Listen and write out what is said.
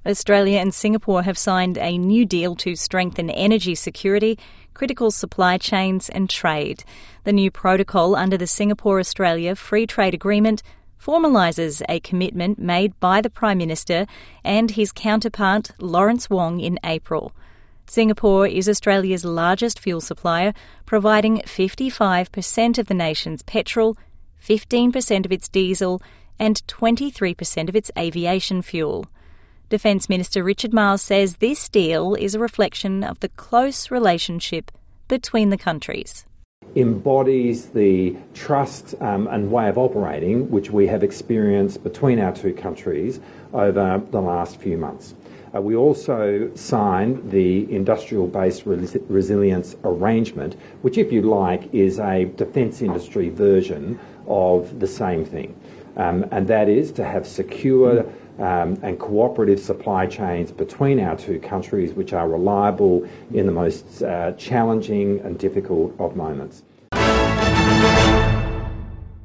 Australia and Singapore have signed a new deal to strengthen energy security, critical supply chains and trade. The new protocol under the Singapore-Australia Free Trade Agreement formalises a commitment made by the Prime Minister and his counterpart Lawrence Wong in April. Singapore is Australia's largest fuel supplier, providing 55% of the nation's petrol, 15% of its diesel and 23% of its aviation fuel. Defence Minister Richard Marles says this deal is a reflection of the close relationship between the countries. Embodies the trust and way of operating which we have experienced between our two countries over the last few months. We also signed the industrial-based resilience arrangement, which, if you like, is a defence industry version of the same thing. And that is to have secure and cooperative supply chains between our two countries which are reliable in the most challenging and difficult of moments.